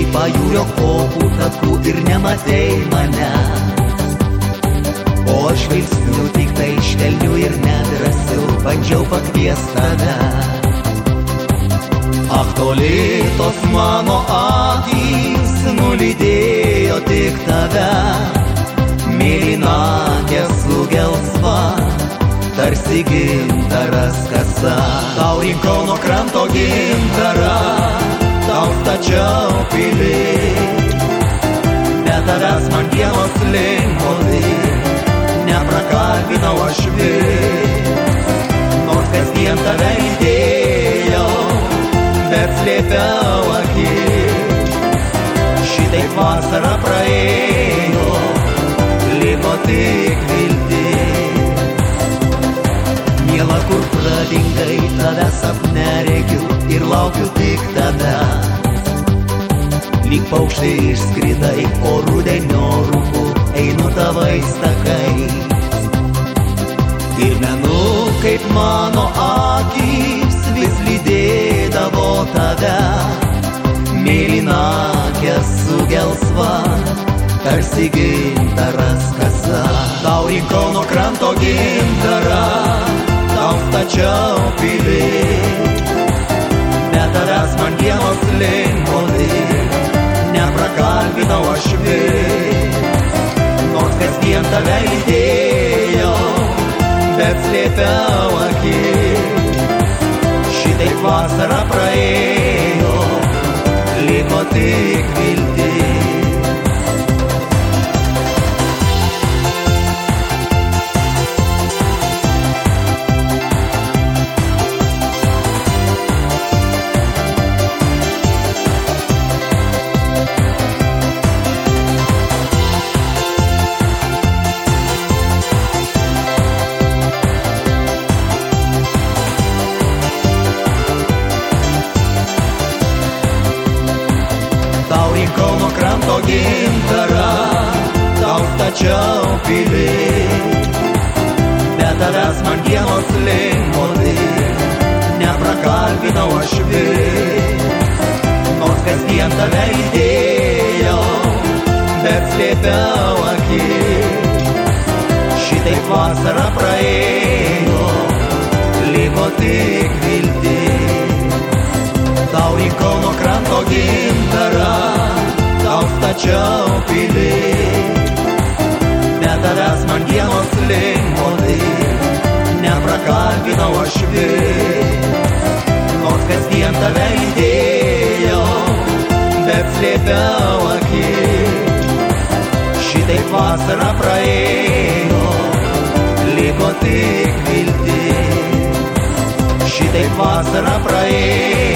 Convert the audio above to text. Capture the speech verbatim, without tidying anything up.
Ėjai pajūrio kopų takų ir nematei mane, o aš žvilgsniu tik tai švelniu ir nedrąsiu bandžiau pakviest tave. Ach, toli tos mano akys nulydėjo tik tave, mėlynakė su gelsva, tarsi gintaras kasa. Tau rinkau nuo kranto gintarą, tau stačiau pilį, bet tavęs man dienos linkoti, neprakalbinau aš vis. Nors kasdien tave įdėjau, bet slėpiau akis. Šitaip vasara praėjo, liko tik viltis. Miela, kur pradingai, tave sapne regiu ir laukiu tik tave. Lyg paukštai išskridai, o rudenio rūku einu tavais takais. Ir menu, kaip mano akys vis lydėdavo tave, mėlynakė su gelsva, tarsi gintaras kasa. Tau rinkau nuo kranto gintarą, tau stačiau pilį, bet tavęs man dienos linkoti, neprakalbinau aš vis. Nors kasdien tave lydėjau, bet slėpiau akis. Šitaip vasara praėjo, liko tik viltis. Tau rinkau nuo kranto gintarą, tau stačiau pilį, bet tavęs man dienos linkoti, neprakalbinau aš vis. Nors kasdien tave įdėjau, bet slėpiau akis. Šitaip vasara praėjo, liko tik viltis. Tau rinkau nuo kranto gintarą, tau stačiau pilį, bet tavęs man dienos linkoti, neprakalbinau aš vis. Nors kasdien tave lydėjau, bet slėpiau akis. Šitaip vasara praėjo, liko tik viltis. Šitaip vasara praėjo,